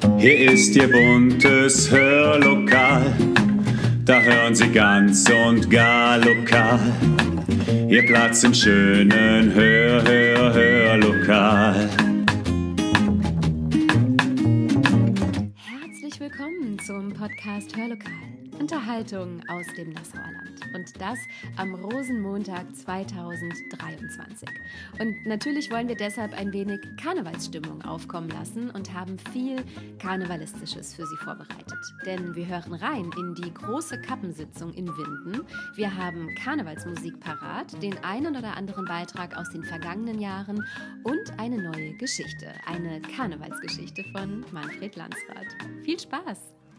Hier ist Ihr buntes Hörlokal, da hören Sie ganz und gar lokal. Ihr Platz im schönen Hörlokal. Herzlich willkommen zum Podcast Hörlokal. Unterhaltung aus dem Nassauer Land. Und das am Rosenmontag 2023. Und natürlich wollen wir deshalb ein wenig Karnevalsstimmung aufkommen lassen und haben viel Karnevalistisches für Sie vorbereitet. Denn wir hören rein in die große Kappensitzung in Winden. Wir haben Karnevalsmusik parat, den einen oder anderen Beitrag aus den vergangenen Jahren und eine neue Geschichte. Eine Karnevalsgeschichte von Manfred Landsrath. Viel Spaß!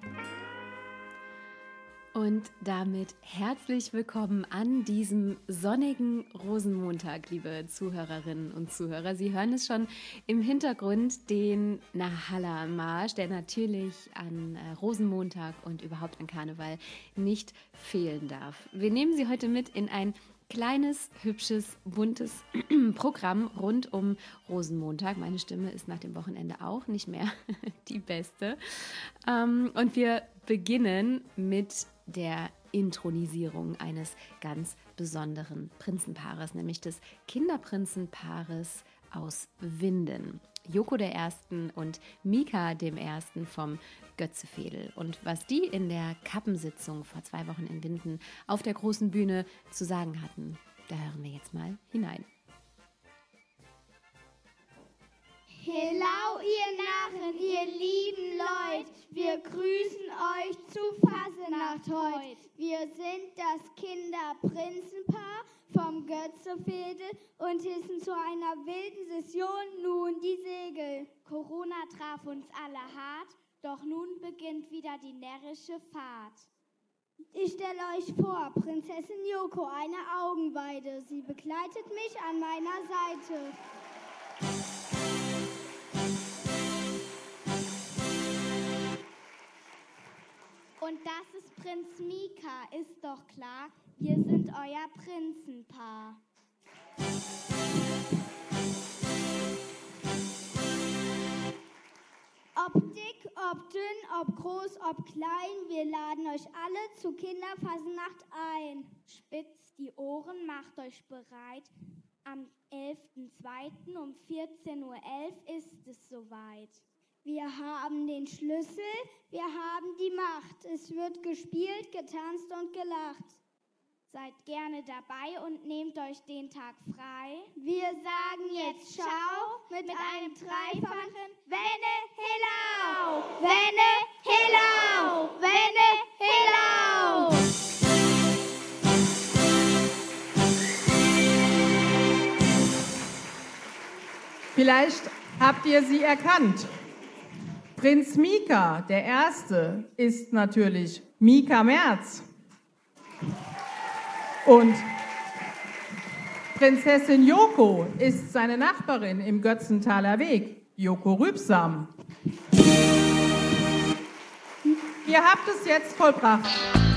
Und damit herzlich willkommen an diesem sonnigen Rosenmontag, liebe Zuhörerinnen und Zuhörer. Sie hören es schon im Hintergrund, den Narrhalla-Marsch, der natürlich an Rosenmontag und überhaupt an Karneval nicht fehlen darf. Wir nehmen Sie heute mit in ein kleines, hübsches, buntes Programm rund um Rosenmontag. Meine Stimme ist nach dem Wochenende auch nicht mehr die beste. Und wir beginnen mit der Inthronisierung eines ganz besonderen Prinzenpaares, nämlich des Kinderprinzenpaares aus Winden. Joko I. und Mika I. vom Götzefehde. Und was die in der Kappensitzung vor 2 Wochen in Winden auf der großen Bühne zu sagen hatten, da hören wir jetzt mal hinein. Hello, ihr Narren, ihr lieben Leut, wir grüßen euch zu Fassenacht heut. Wir sind das Kinderprinzenpaar vom Götzefehde und hissen zu einer wilden Session nun die Segel. Corona traf uns alle hart, doch nun beginnt wieder die närrische Fahrt. Ich stelle euch vor, Prinzessin Joko, eine Augenweide, sie begleitet mich an meiner Seite. Und das ist Prinz Mika, ist doch klar, wir sind euer Prinzenpaar. Ob dick, ob dünn, ob groß, ob klein, wir laden euch alle zu Kinderfassenacht ein. Spitzt die Ohren, macht euch bereit, am 11.02. um 14.11 Uhr ist es soweit. Wir haben den Schlüssel, wir haben die Macht. Es wird gespielt, getanzt und gelacht. Seid gerne dabei und nehmt euch den Tag frei. Wir sagen jetzt Ciao mit einem dreifachen Wenne Hillau! Wenne Hillau! Wenne Hillau! Vielleicht habt ihr sie erkannt. Prinz Mika, der Erste, ist natürlich Mika Merz. Und Prinzessin Joko ist seine Nachbarin im Götzenthaler Weg, Joko Rübsam. Ihr habt es jetzt vollbracht.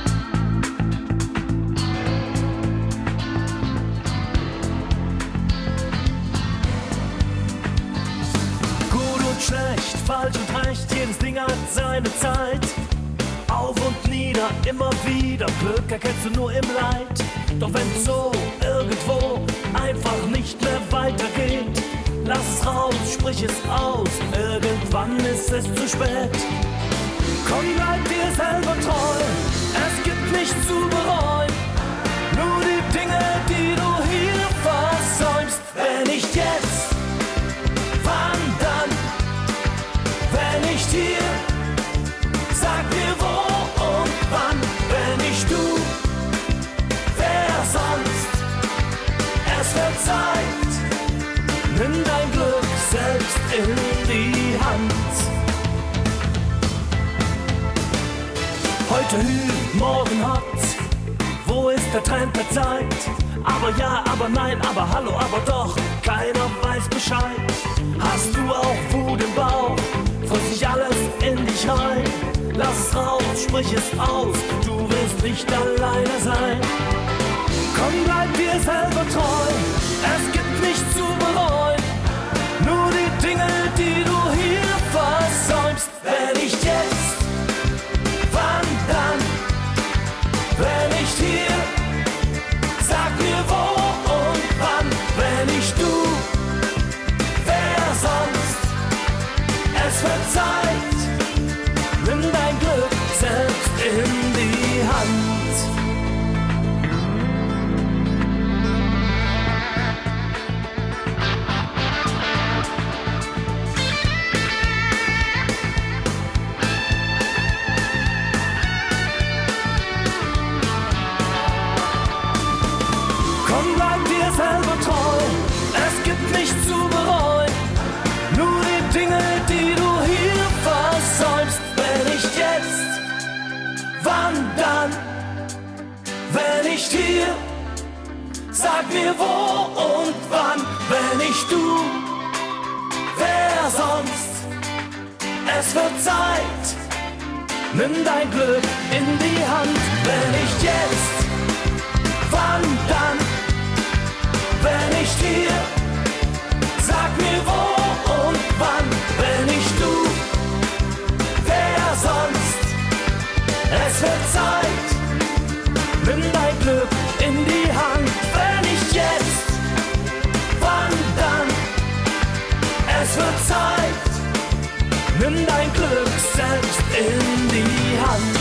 Schlecht, falsch und recht, jedes Ding hat seine Zeit. Auf und nieder, immer wieder, Glück erkennst du nur im Leid. Doch wenn's so irgendwo einfach nicht mehr weitergeht, lass es raus, sprich es aus, irgendwann ist es zu spät. Komm, bleib dir selber treu, es gibt nichts zu bereuen. Nur die Dinge, die du hier versäumst, wenn nicht jetzt, wann dann? Wenn nicht hier, sag mir wo und wann. Wenn nicht du, wer sonst? Es wird Zeit, nimm dein Glück selbst in die Hand. Heute Hü, morgen Hot, wo ist der Trend der Zeit? Aber ja, aber nein, aber hallo, aber doch, keiner weiß Bescheid. Hast du auch Wut im Bauch? Frisst sich alles in dich rein. Lass es raus, sprich es aus, du wirst nicht alleine sein. Komm, bleib dir selber treu, es gibt nichts zu bereuen. Nur die Dinge, die du hier versäumst, nicht hier, sag mir wo und wann. Wenn nicht du, wer sonst? Es wird Zeit, nimm dein Glück in die Hand. Wenn nicht jetzt, wann dann? Wenn nicht hier, sag mir wo und wann. Wenn nicht du, wer sonst? Es wird Zeit, nimm dein Glück in die Hand. Wenn nicht jetzt, wann dann? Es wird Zeit, nimm dein Glück selbst in die Hand.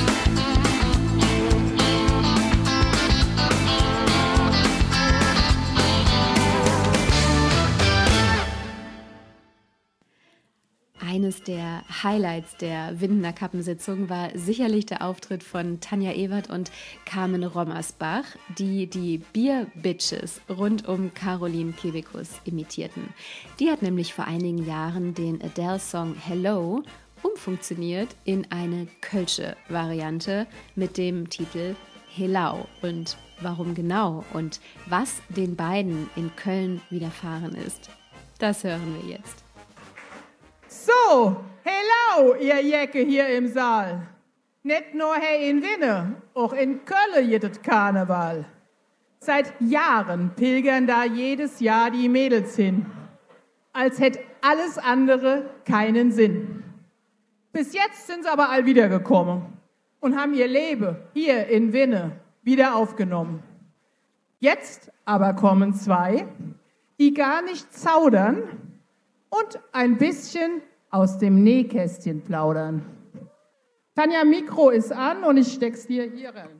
Eines der Highlights der Windener Kappensitzung war sicherlich der Auftritt von Tanja Ewert und Carmen Rommersbach, die die Bier-Bitches rund um Caroline Kebekus imitierten. Die hat nämlich vor einigen Jahren den Adele-Song Hello umfunktioniert in eine kölsche Variante mit dem Titel Helau. Und warum genau und was den beiden in Köln widerfahren ist, das hören wir jetzt. So, hello, ihr Jäcke hier im Saal. Nicht nur hier in Winne, auch in Köln jedet Karneval. Seit Jahren pilgern da jedes Jahr die Mädels hin, als hätte alles andere keinen Sinn. Bis jetzt sind sie aber all wiedergekommen und haben ihr Leben hier in Winne wieder aufgenommen. Jetzt aber kommen zwei, die gar nicht zaudern und ein bisschen aus dem Nähkästchen plaudern. Tanja, Mikro ist an und ich steck's dir hier rein.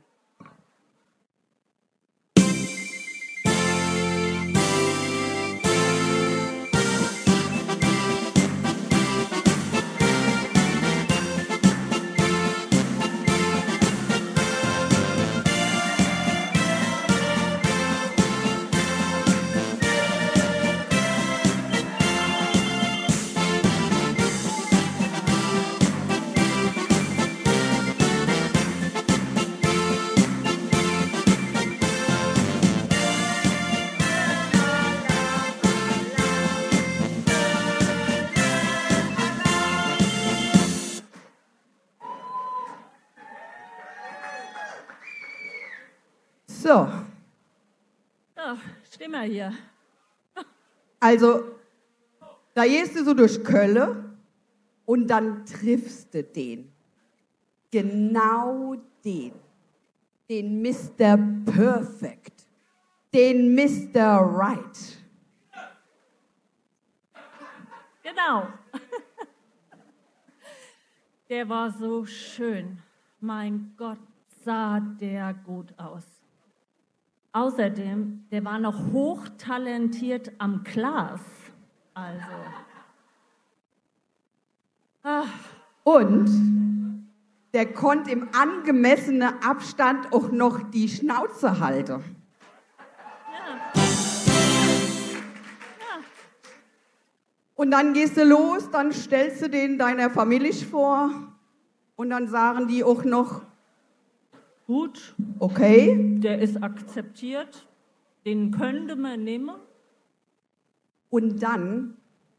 So. Ja, steh mal hier. Also, da gehst du so durch Köln und dann triffst du den. Genau den. Den Mr. Perfect. Den Mr. Right. Genau. Der war so schön. Mein Gott, sah der gut aus. Außerdem, der war noch hochtalentiert am Glas. Also. Ach. Und der konnte im angemessenen Abstand auch noch die Schnauze halten. Ja. Und dann gehst du los, dann stellst du den deiner Familie vor und dann sagen die auch noch, gut, okay, der ist akzeptiert, den könnte man nehmen. Und dann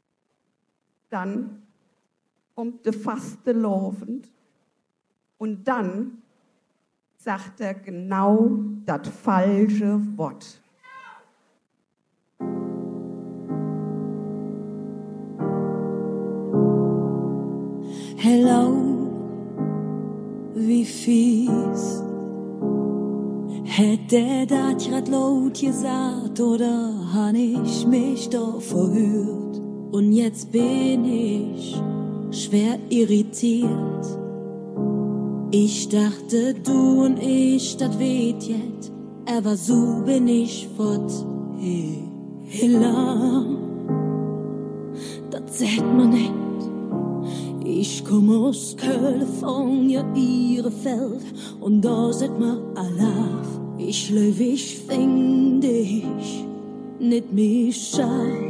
kommt der Faste laufend und dann sagt er genau das falsche Wort. Hello, wie fies. Hätte der das grad laut gesagt oder han ich mich da verhört? Und jetzt bin ich schwer irritiert. Ich dachte, du und ich, das weht jetzt, aber so bin ich fort. Hello, das sieht man nicht. Ich komm aus Kalifornien, Bielefeld, und da seht man Allah. Ich löw, ich find dich nicht mehr scharf.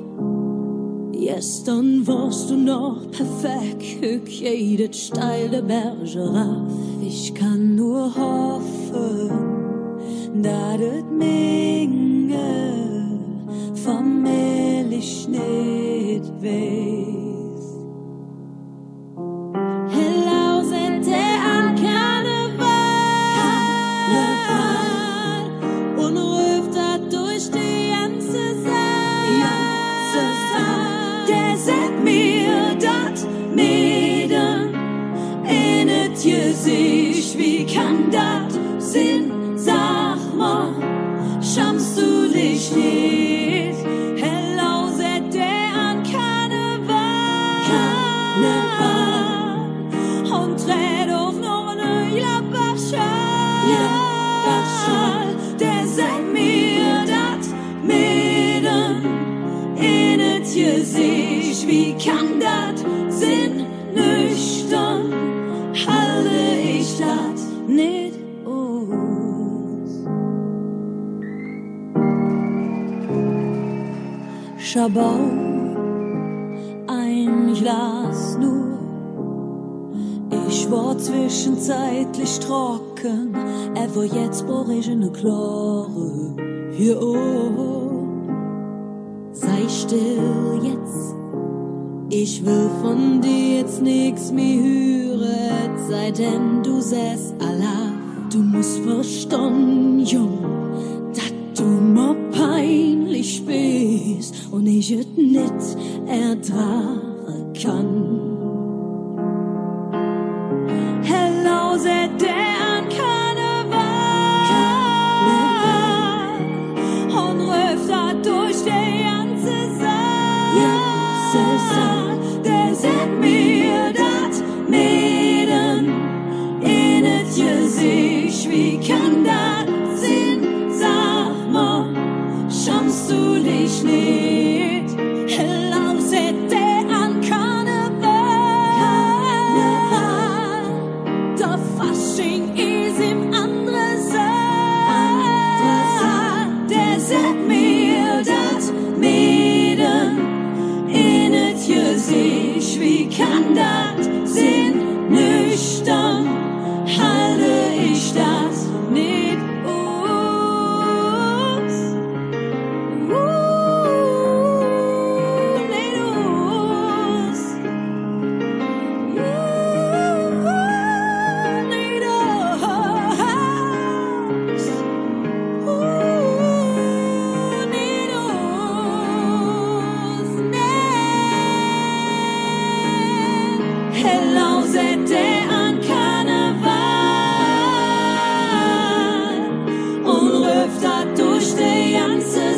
Gestern warst du noch perfekt, hück jedes steile Berge rauf. Ich kann nur hoffen, dat het Menge vermählich nicht weiß. Hello, sind der an Karneval und ruft dat durch die ganze Saal. Der sagt mir dat Mädchen in et Gesicht, wie kann dat sein? Sag mal, schamst du dich nicht? Hello, seht der an Karneval und dreht auf noch eine Lappachal. Der sagt mir dat Mädchen in et Gesicht, wie kann dat sein? Nüchtern halte ich dat nicht aus. Schabau, ein Glas nur. Ich war zwischenzeitlich trocken, aber jetzt brauch ich eine klare. Hier sei still jetzt. Ich will von dir jetzt nix mehr hören, sei denn du säst Allah. Du musst verstehen, Jung, dass du mir peinlich bist und ich es nicht ertragen kann. Hello, seht der an Karneval und ruft da durch die ganze Saal. Der sagt mir dat Mädchen in et Gesicht, wie kann dat sein? Sag mal, schamst du dich nicht? Hello, seht der an Karneval. Der Fasching ist im anderen Saal. Der sagt mir dat Mädchen in et Gesicht, wie kann dat sein? Nüchtern halte ich das nicht aus. Nicht aus. Nicht aus. Hello, seht der an Karneval und ruft dat durch die ganze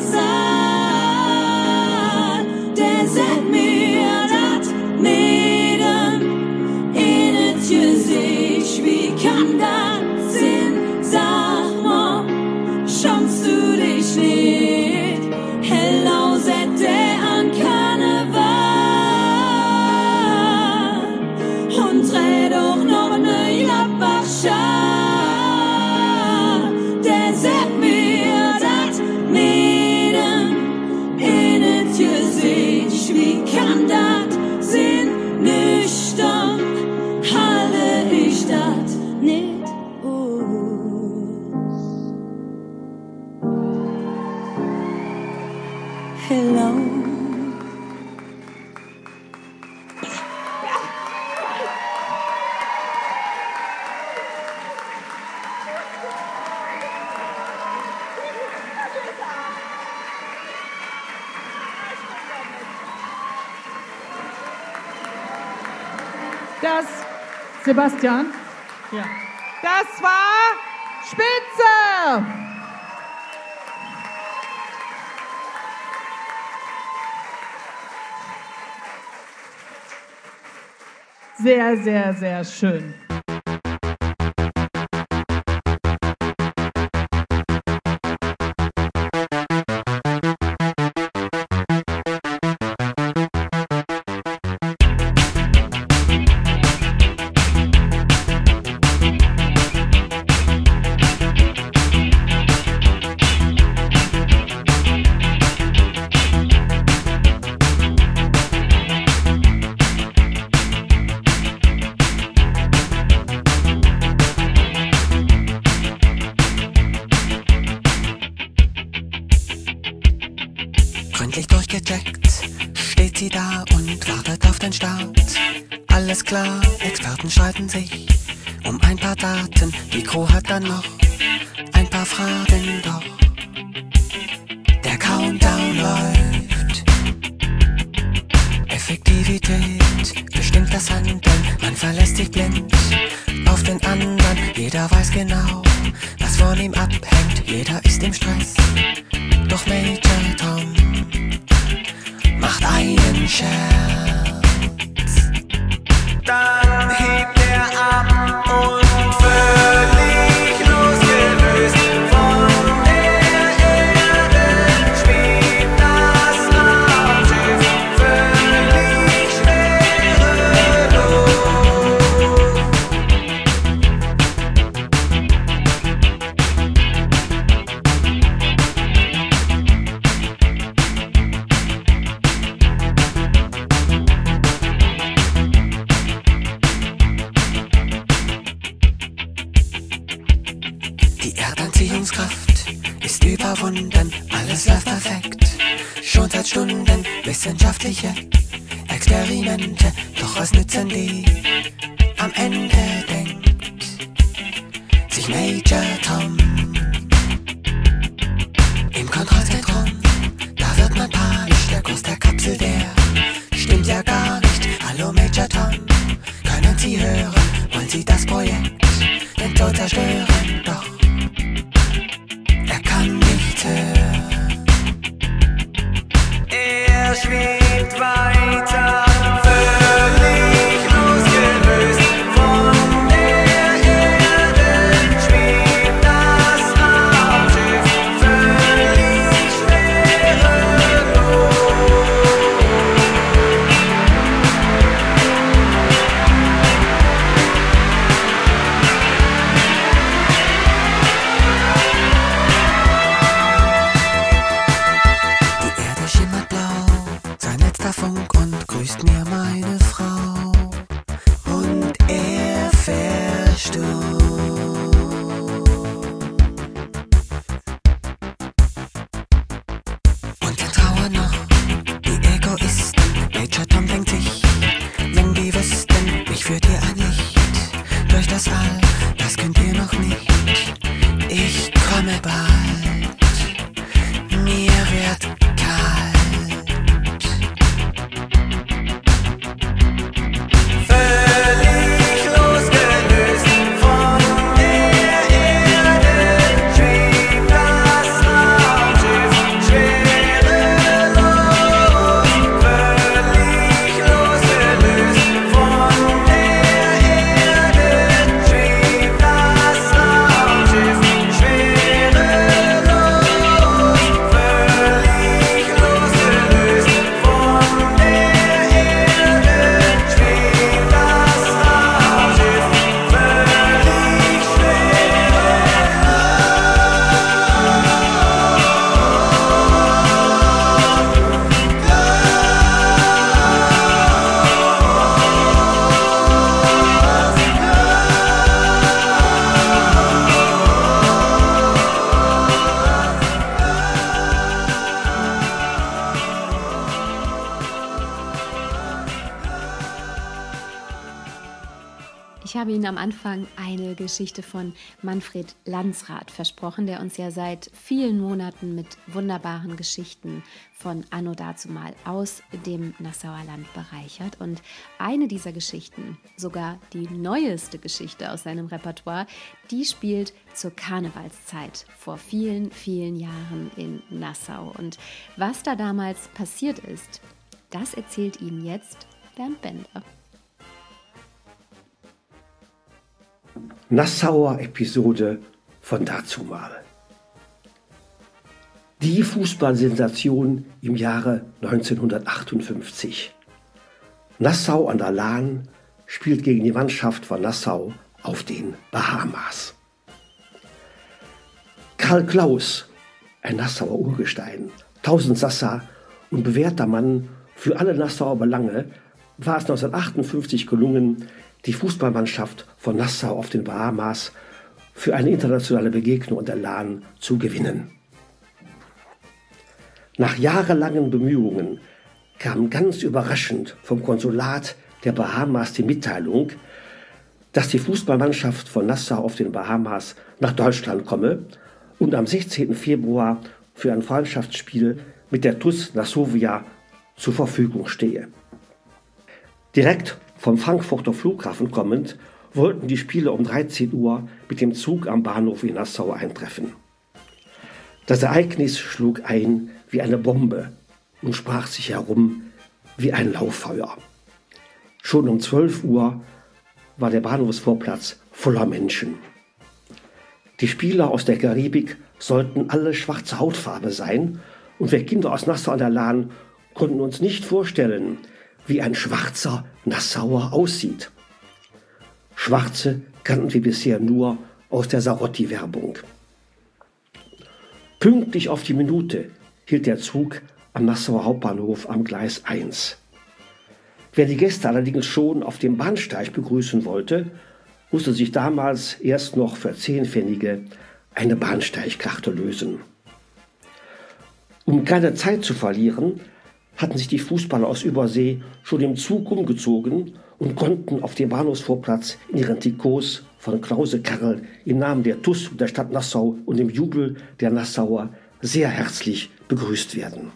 Saal. Der sagt mir dat Mädchen in et Gesicht, wie kann dat sein? Sag mal, schamst du dich nicht? Hello, seht der an Karneval und dreht auch noch eine Lappachal. Der sagt mir dat Mädchen in et Gesicht, wie kann dat sein? Nüchtern halte ich dat nicht aus. Hello. Das, Sebastian? Ja. Das war Spitze! Sehr, sehr, sehr schön. Start. Alles klar, Experten streiten sich um ein paar Daten. Die Crew hat dann noch ein paar Fragen, doch der Countdown läuft. Effektivität bestimmt das Handeln. Man verlässt sich blind auf den anderen. Jeder weiß genau, was von ihm abhängt. Jeder ist im Stress, doch Major Tom macht einen Scherz. Dann hebt er ab und völlig losgelöst von der Erde schwebt das Raumschiff völlig schwerelos. Die Erdanziehungskraft ist überwunden, alles läuft perfekt. Schon seit Stunden wissenschaftliche Experimente, doch was nützen die? Am Ende denkt sich Major Tom. Im Kontrollzentrum, da wird man panisch, der Kurs der Kapsel, der stimmt ja gar nicht. Hallo Major Tom, können Sie hören, wollen Sie das Projekt den Tod zerstören? Doch er kann nicht hören. Er schwebt weiter, völlig losgelöst von der Erde schwebt das Raumschiff völlig schwerelos. Die Erde schimmert blau, sein letzter Funk und grüßt mir meine Frau. Und er verstummt. Und dann trauern noch die Egoisten. Major Tom denkt sich, wenn die wüssten, mich führt hier ein Licht durch das All, das könnt ihr noch nicht. Ich komme bald, mir wird kalt. Völlig losgelöst von der Erde schwebt das Raumschiff schwerelos. Völlig losgelöst von der Erde schwebt das Raumschiff schwerelos. Völlig losgelöst von der Erde schwebt das Raumschiff völlig schwerelos. Ich habe Ihnen am Anfang eine Geschichte von Manfred Landsrath versprochen, der uns ja seit vielen Monaten mit wunderbaren Geschichten von Anno dazumal aus dem Nassauer Land bereichert. Und eine dieser Geschichten, sogar die neueste Geschichte aus seinem Repertoire, die spielt zur Karnevalszeit vor vielen, vielen Jahren in Nassau. Und was da damals passiert ist, das erzählt Ihnen jetzt Bernd Bender. Nassauer Episode von dazumal. Die Fußballsensation im Jahre 1958. Nassau an der Lahn spielt gegen die Mannschaft von Nassau auf den Bahamas. Karl Klaus, ein Nassauer Urgestein, Tausendsassa und bewährter Mann für alle Nassauer Belange, war es 1958 gelungen, die Fußballmannschaft von Nassau auf den Bahamas für eine internationale Begegnung an der Lahn zu gewinnen. Nach jahrelangen Bemühungen kam ganz überraschend vom Konsulat der Bahamas die Mitteilung, dass die Fußballmannschaft von Nassau auf den Bahamas nach Deutschland komme und am 16. Februar für ein Freundschaftsspiel mit der TuS Nassovia zur Verfügung stehe. Direkt vom Frankfurter Flughafen kommend wollten die Spieler um 13 Uhr mit dem Zug am Bahnhof in Nassau eintreffen. Das Ereignis schlug ein wie eine Bombe und sprach sich herum wie ein Lauffeuer. Schon um 12 Uhr war der Bahnhofsvorplatz voller Menschen. Die Spieler aus der Karibik sollten alle schwarze Hautfarbe sein und wir Kinder aus Nassau an der Lahn konnten uns nicht vorstellen, wie ein schwarzer Nassauer aussieht. Schwarze kannten wir bisher nur aus der Sarotti-Werbung. Pünktlich auf die Minute hielt der Zug am Nassauer Hauptbahnhof am Gleis 1. Wer die Gäste allerdings schon auf dem Bahnsteig begrüßen wollte, musste sich damals erst noch für 10 Pfennige eine Bahnsteigkarte lösen. Um keine Zeit zu verlieren, hatten sich die Fußballer aus Übersee schon im Zug umgezogen und konnten auf dem Bahnhofsvorplatz in ihren Trikots von Klause Karl im Namen der TuS und der Stadt Nassau und im Jubel der Nassauer sehr herzlich begrüßt werden.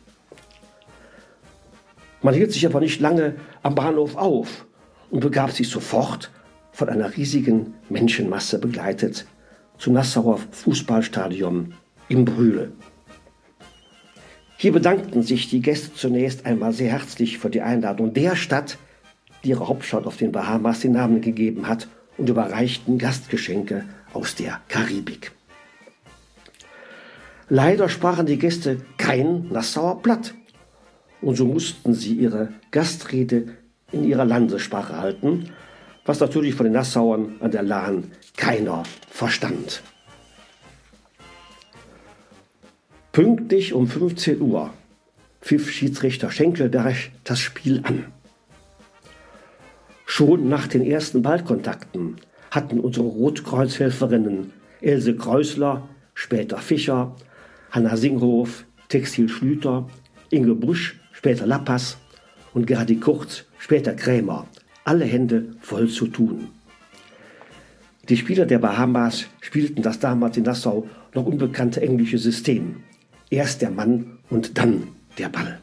Man hielt sich aber nicht lange am Bahnhof auf und begab sich sofort, von einer riesigen Menschenmasse begleitet, zum Nassauer Fußballstadion in Brühl. Hier bedankten sich die Gäste zunächst einmal sehr herzlich für die Einladung der Stadt, die ihrer Hauptstadt auf den Bahamas den Namen gegeben hat, und überreichten Gastgeschenke aus der Karibik. Leider sprachen die Gäste kein Nassauer Platt und so mussten sie ihre Gastrede in ihrer Landessprache halten, was natürlich von den Nassauern an der Lahn keiner verstand. Pünktlich um 15 Uhr pfiff Schiedsrichter Schenkelberg das Spiel an. Schon nach den ersten Ballkontakten hatten unsere Rotkreuzhelferinnen Else Kreusler, später Fischer, Hanna Singhof, Textil Schlüter, Inge Busch, später Lappas und Gerdi Kurz, später Krämer, alle Hände voll zu tun. Die Spieler der Bahamas spielten das damals in Nassau noch unbekannte englische System. Erst der Mann und dann der Ball.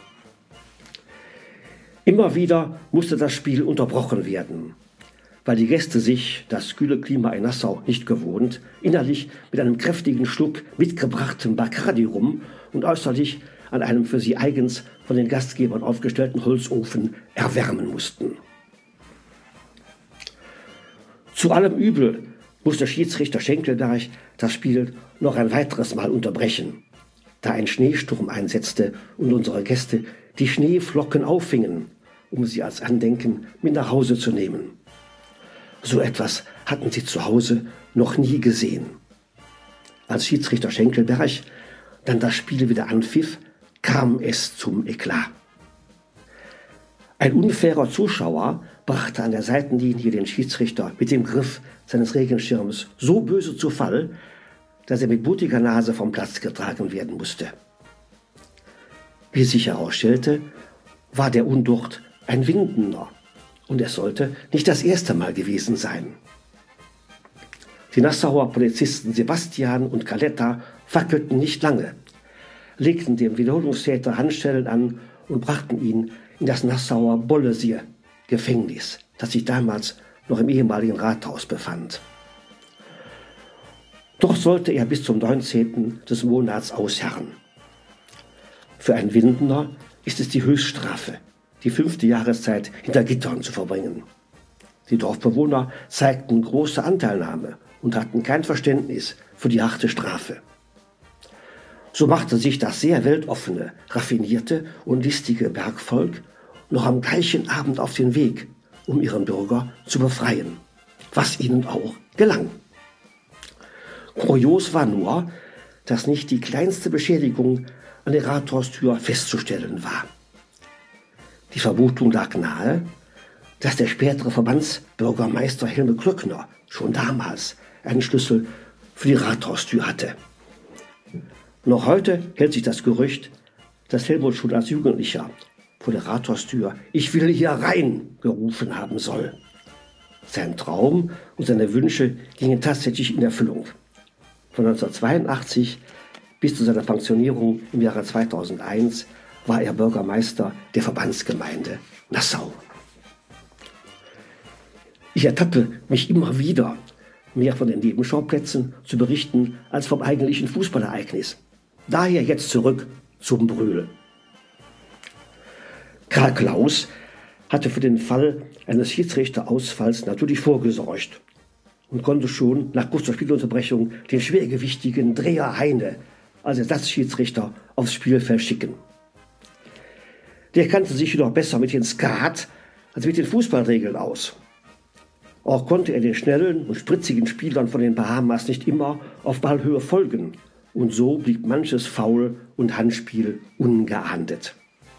Immer wieder musste das Spiel unterbrochen werden, weil die Gäste sich, das kühle Klima in Nassau nicht gewohnt, innerlich mit einem kräftigen Schluck mitgebrachtem Bacardi rum und äußerlich an einem für sie eigens von den Gastgebern aufgestellten Holzofen erwärmen mussten. Zu allem Übel musste Schiedsrichter Schenkelberg das Spiel noch ein weiteres Mal unterbrechen, da ein Schneesturm einsetzte und unsere Gäste die Schneeflocken auffingen, um sie als Andenken mit nach Hause zu nehmen. So etwas hatten sie zu Hause noch nie gesehen. Als Schiedsrichter Schenkelberg dann das Spiel wieder anpfiff, kam es zum Eklat. Ein unfairer Zuschauer brachte an der Seitenlinie den Schiedsrichter mit dem Griff seines Regenschirms so böse zu Fall, dass er mit blutiger Nase vom Platz getragen werden musste. Wie sich herausstellte, war der Unducht ein Windener und es sollte nicht das erste Mal gewesen sein. Die Nassauer Polizisten Sebastian und Caletta fackelten nicht lange, legten dem Wiederholungstäter Handschellen an und brachten ihn in das Nassauer Bollesier-Gefängnis, das sich damals noch im ehemaligen Rathaus befand. Doch sollte er bis zum 19. des Monats ausharren. Für einen Windener ist es die Höchststrafe, die 5. Jahreszeit hinter Gittern zu verbringen. Die Dorfbewohner zeigten große Anteilnahme und hatten kein Verständnis für die harte Strafe. So machte sich das sehr weltoffene, raffinierte und listige Bergvolk noch am gleichen Abend auf den Weg, um ihren Bürger zu befreien, was ihnen auch gelang. Kurios war nur, dass nicht die kleinste Beschädigung an der Rathaustür festzustellen war. Die Vermutung lag nahe, dass der spätere Verbandsbürgermeister Helme Klöckner schon damals einen Schlüssel für die Rathaustür hatte. Noch heute hält sich das Gerücht, dass Helmut schon als Jugendlicher vor der Rathhaustür „Ich will hier rein" gerufen haben soll. Sein Traum und seine Wünsche gingen tatsächlich in Erfüllung. Von 1982 bis zu seiner Pensionierung im Jahre 2001 war er Bürgermeister der Verbandsgemeinde Nassau. Ich ertappe mich immer wieder, mehr von den Nebenschauplätzen zu berichten als vom eigentlichen Fußballereignis. Daher jetzt zurück zum Brühl. Karl Klaus hatte für den Fall eines Schiedsrichterausfalls natürlich vorgesorgt und konnte schon nach kurzer Spielunterbrechung den schwergewichtigen Dreher Heine als Ersatzschiedsrichter aufs Spielfeld schicken. Der kannte sich jedoch besser mit den Skat als mit den Fußballregeln aus. Auch konnte er den schnellen und spritzigen Spielern von den Bahamas nicht immer auf Ballhöhe folgen und so blieb manches Foul und Handspiel ungeahndet.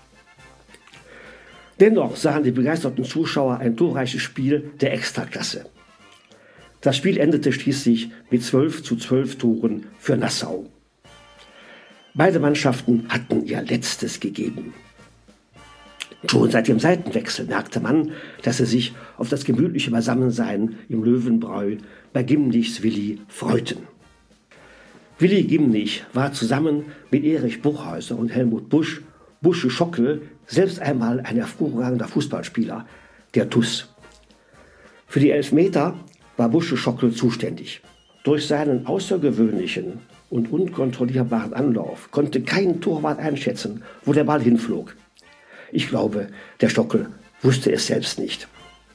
Dennoch sahen die begeisterten Zuschauer ein torreiches Spiel der Extraklasse. Das Spiel endete schließlich mit 12:12 Toren für Nassau. Beide Mannschaften hatten ihr Letztes gegeben. Schon seit dem Seitenwechsel merkte man, dass sie sich auf das gemütliche Beisammensein im Löwenbräu bei Gimnichs Willi freuten. Willi Gimnich war zusammen mit Erich Buchhäuser und Helmut Busch, Busche Schockel, selbst einmal ein hervorragender Fußballspieler, der TuS. Für die Elfmeter war Busche Schockel zuständig. Durch seinen außergewöhnlichen und unkontrollierbaren Anlauf konnte kein Torwart einschätzen, wo der Ball hinflog. Ich glaube, der Stockel wusste es selbst nicht.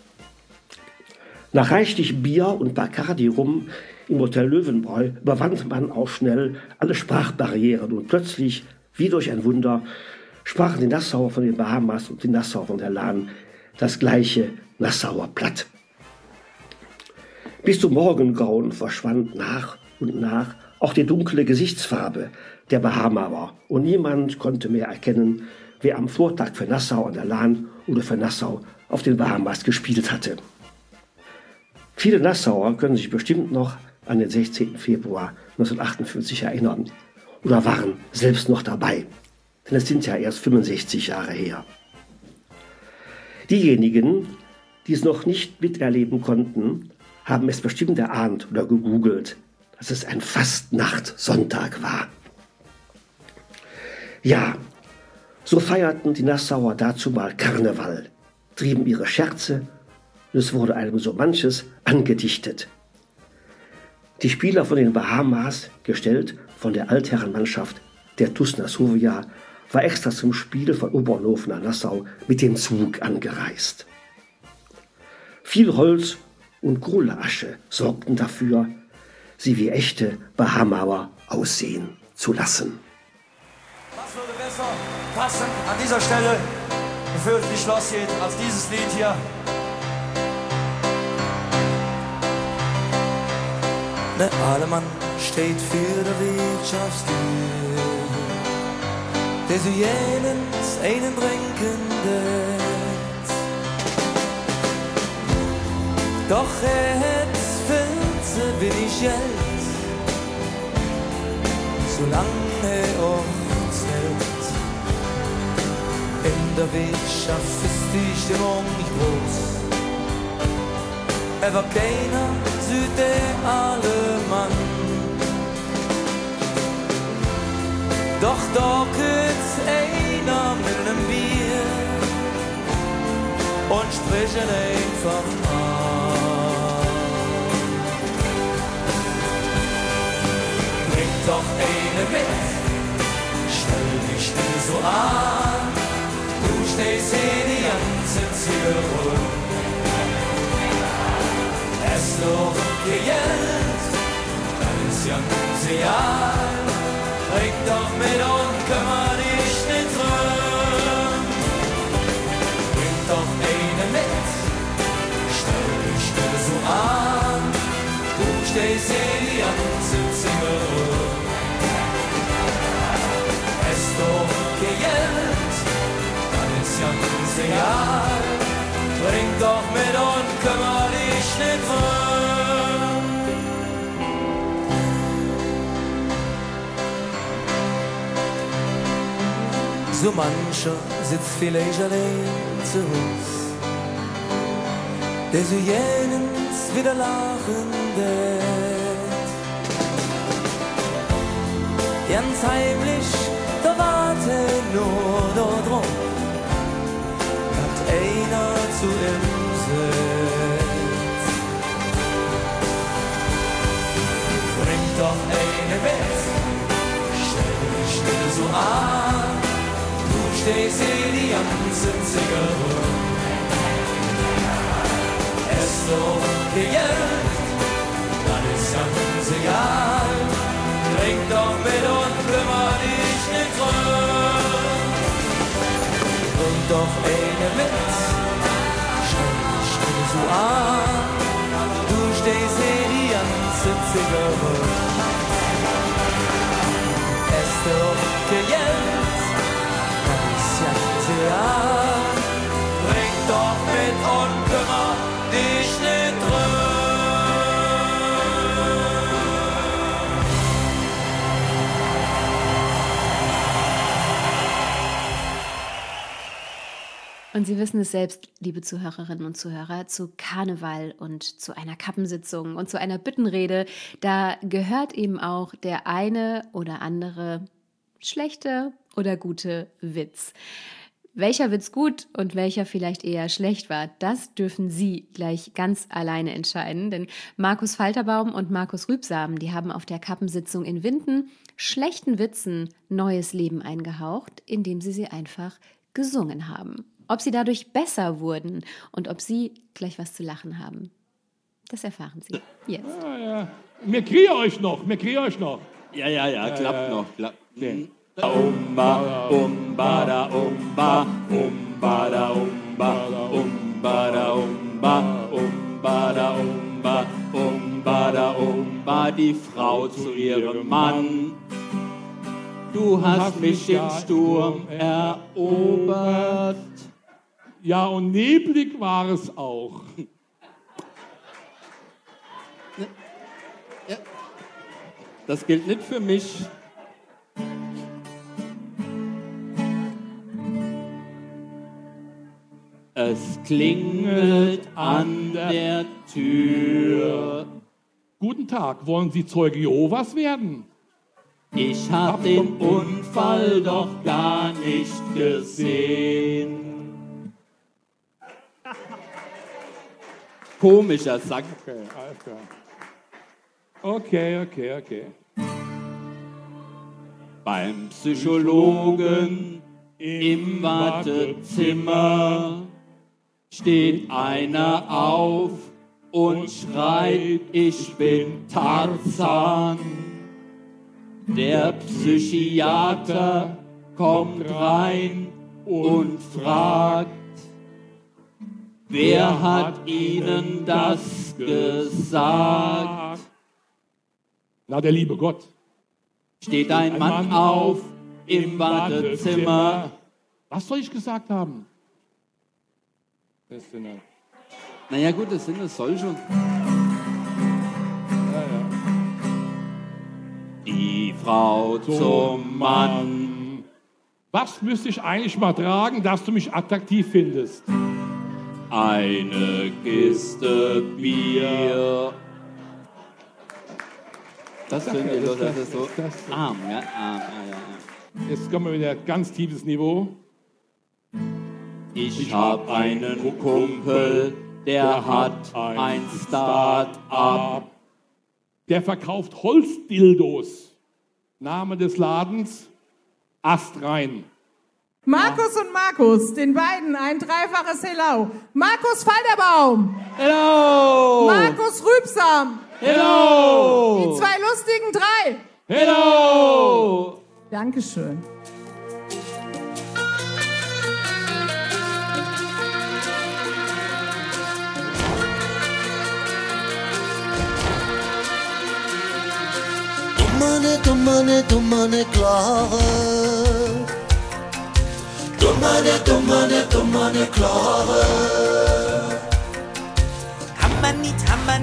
Nach reichlich Bier und Bacardi rum im Hotel Löwenbräu überwand man auch schnell alle Sprachbarrieren und plötzlich, wie durch ein Wunder, sprachen die Nassauer von den Bahamas und die Nassauer von der Lahn das gleiche Nassauer Platt. Bis zum Morgengrauen verschwand nach und nach auch die dunkle Gesichtsfarbe der Bahamaer und niemand konnte mehr erkennen, wer am Vortag für Nassau an der Lahn oder für Nassau auf den Bahamas gespielt hatte. Viele Nassauer können sich bestimmt noch an den 16. Februar 1958 erinnern oder waren selbst noch dabei, denn es sind ja erst 65 Jahre her. Diejenigen, die es noch nicht miterleben konnten, haben es bestimmt erahnt oder gegoogelt, dass es ein Fastnacht-Sonntag war. Ja, so feierten die Nassauer dazu mal Karneval, trieben ihre Scherze und es wurde einem so manches angedichtet. Die Spieler von den Bahamas, gestellt von der Altherrenmannschaft der TuS Nassovia, war extra zum Spiel von Oberhofen nach Nassau mit dem Zug angereist. Viel Holz und Kohleasche sorgten dafür, sie wie echte Bahamaer aussehen zu lassen. Was würde besser passen an dieser Stelle, bevor es nicht losgeht, als dieses Lied hier? Der Alemann steht für der Wirtschaftstür, der so jenens einen trinkendes. Doch hat's für wenig Geld, solange auch zählt. In der Wirtschaft ist die Stimmung nicht groß. Er war keiner Süde-Alemann. Doch da gibt's einer mit nem Bier und sprechen einfach an. Bring doch eine mit, stell dich nicht so an. Du stehst hier die ganze Tür rum. Es noch Geld, dann ist ja Museal. Bring doch mit und kümmer dich nicht drum. Bring doch einen mit, stell dich nicht so an. Du stehst hier die ganze Zimmer rum. Es noch Geld, dann ist ja Museal. Bring doch mit und kümmer dich nicht drum. So mancher sitzt vielleicht allein zu Hause, der so jenens wieder lachen wird. Ganz heimlich, da warte nur da drum, dass einer zu ihm sitzt. Bring doch eine Witz, stell dich still so an, du stehst hier die ganze Zigarre. Es doch Geld, dann ist ganz egal, trink doch mit und kümmer dich nicht drum. Bring doch eine Witz, stell dich still so an, du stehst hier die ganze Zigarre. Es doch Geld, dann ist ganz egal, trink doch mit und kümmer dich nicht drum. Und Sie wissen es selbst, liebe Zuhörerinnen und Zuhörer, zu Karneval und zu einer Kappensitzung und zu einer Büttenrede, da gehört eben auch der eine oder andere schlechte oder gute Witz. Welcher Witz gut und welcher vielleicht eher schlecht war, das dürfen Sie gleich ganz alleine entscheiden, denn Markus Falterbaum und Markus Rübsam, die haben auf der Kappensitzung in Winden schlechten Witzen neues Leben eingehaucht, indem sie einfach gesungen haben. Ob sie dadurch besser wurden und ob sie gleich was zu lachen haben, das erfahren Sie jetzt. Ja. Wir kriegen euch noch. Ja, klappt noch. Okay. Umba, umba, da umba, umba, da umba, umba, da umba, umba, da umba, umba, da umba, die Frau zu ihrem Mann. Du hast mich im Sturm erobert. Ja, und neblig war es auch. Ja. Das gilt nicht für mich. Es klingelt an der Tür. Guten Tag, wollen Sie Zeuge Jehovas werden? Ich hab den Unfall doch gar nicht gesehen. Komischer Sack. Okay, alles klar. Okay. Beim Psychologen im Wartezimmer steht einer auf und schreit, ich bin Tarzan. Der Psychiater kommt rein und fragt, wer hat Ihnen das gesagt? Na, der liebe Gott. Steht ein Mann auf im Wartezimmer. Was soll ich gesagt haben? Naja gut, das sind es solche. Ja. Die Frau zum Mann. Was müsste ich eigentlich mal tragen, dass du mich attraktiv findest? Eine Kiste Bier. Das finde ich, das ist so arm, ja? Arm, ja. Jetzt kommen wir wieder ganz tiefes Niveau. Ich hab einen Kumpel, der hat ein Start-up. Der verkauft Holzdildos. Name des Ladens: Astrein. Markus und Markus, den beiden ein dreifaches Hello. Markus Falterbaum. Hello. Markus Rübsam. Hello. Die zwei lustigen drei. Hello. Dankeschön. Dummerne Klare. Dummerne Klare. Hammer nicht. Hammer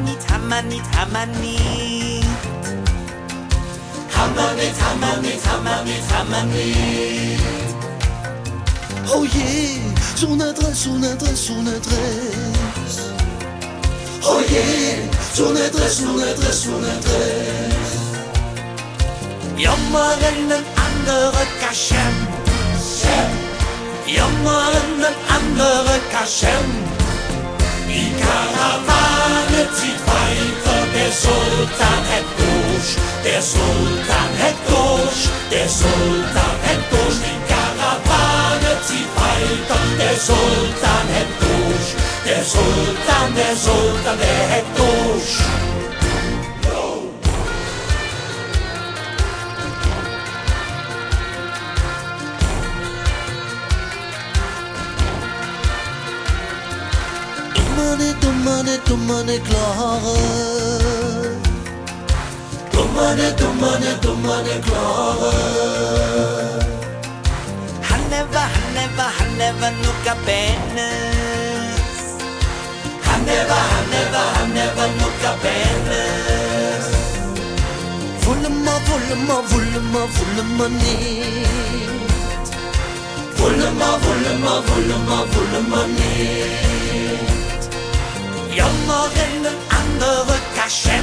nicht. Oh je, son adresse. Oh je, son adresse. Jammer in een andere kasjem. Jammer in een andere kasjem. Die Karawane zieht weiter, der Sultan het durch, der Sultan het durch, der Sultan het durch. Die Karawane zieht weiter, der Sultan het durch, der Sultan, der het durch. Dummerne klare. Dummerne klare. Han never nuka benes. Han never nuka benes. Vulle ma niet. Vulle ma niet. Jammer in een andere kasjem.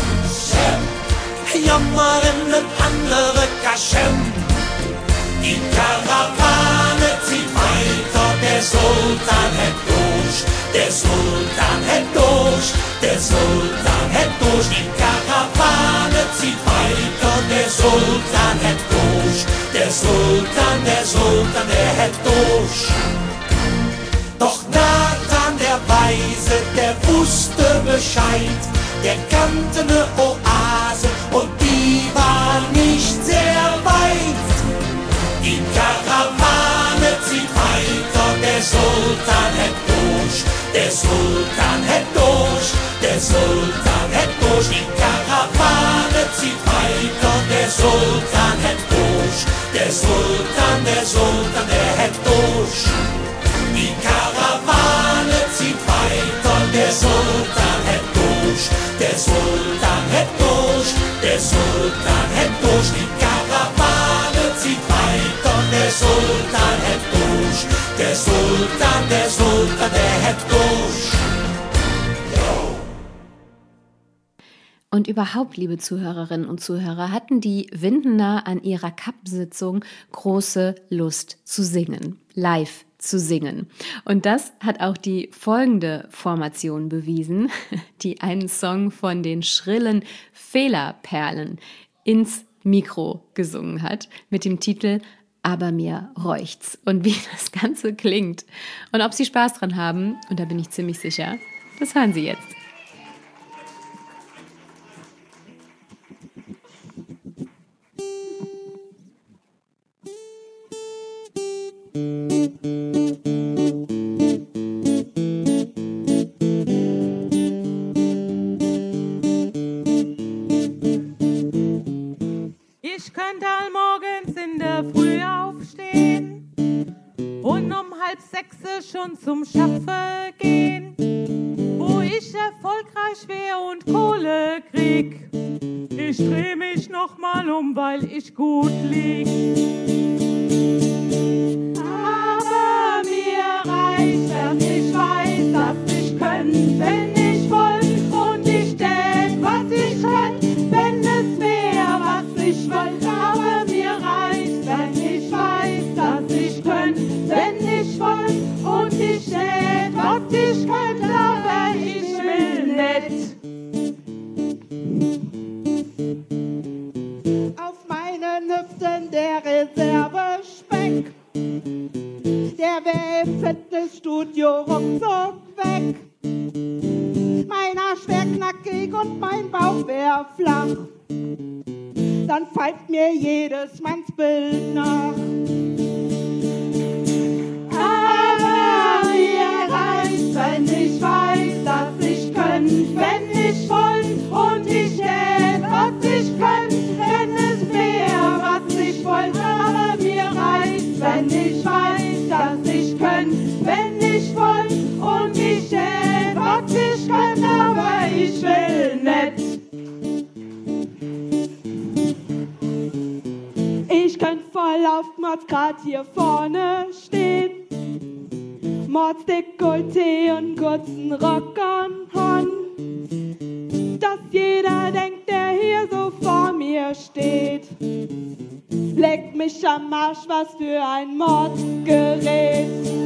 Jammer in een andere kasjem. Die Karawane zieht weiter, der Sultan het durch, der Sultan het durch, der Sultan het durch. Die Karawane zieht weiter, der Sultan het durch, der Sultan, der het durch. Doch Nathan der Weise, der wusste Bescheid, der kannte ne Oase und die war nicht sehr weit. Die Karawane zieht weiter, der Sultan het durch, der Sultan het durch, der Sultan het durch. Die Karawane zieht weiter, der Sultan het durch, der Sultan, der het durch. Die Karawane zieht weiter, der Sultan het durch, der Sultan het durch, der Sultan het durch. Die Karawane zieht weiter, der Sultan het durch, der Sultan, der het durch. Und überhaupt, liebe Zuhörerinnen und Zuhörer, hatten die Windener an ihrer Kapp-Sitzung große Lust zu singen, live zu singen. Und das hat auch die folgende Formation bewiesen, die einen Song von den schrillen Fehlerperlen ins Mikro gesungen hat, mit dem Titel Aber mir räucht's. Und wie das Ganze klingt und ob sie Spaß dran haben, und da bin ich ziemlich sicher, das hören Sie jetzt. Ich könnte allmorgens in der Früh aufstehen und um 5:30 schon zum Schaffe gehen, wo ich erfolgreich wär und Kohle krieg. Ich dreh mich nochmal um, weil ich gut lieg. Aber mir reicht, dass ich weiß, dass ich könnt, wenn ich wollt, und ich tät, was ich könnt, wenn es wär, was ich wollt. Aber mir reicht, wenn ich weiß, dass ich könnt, wenn ich wollt, und ich tät, was ich könnt, aber ich will nicht. Auf meinen Hüften der Reserve-Speck, der wär im Fitnessstudio ruckzuck weg. Mein Arsch wär knackig und mein Bauch wär flach, dann pfeift mir jedes Mannsbild nach. Aber mir reicht's, wenn ich weiß, dass ich könnt, wenn ich wollt, und ich tät, was ich könnt, wenn es wär, was ich wollt. Aber mir reicht's, wenn ich weiß, dass ich könnt, wenn ich wollt, und ich tät, was ich könnt, aber ich will nicht. Ich könnt voll auf Mord grad hier vorne stehen kurzen Rock an, dass jeder denkt, der hier so vor mir steht. Leck mich am Arsch, was für ein Mordsgerät.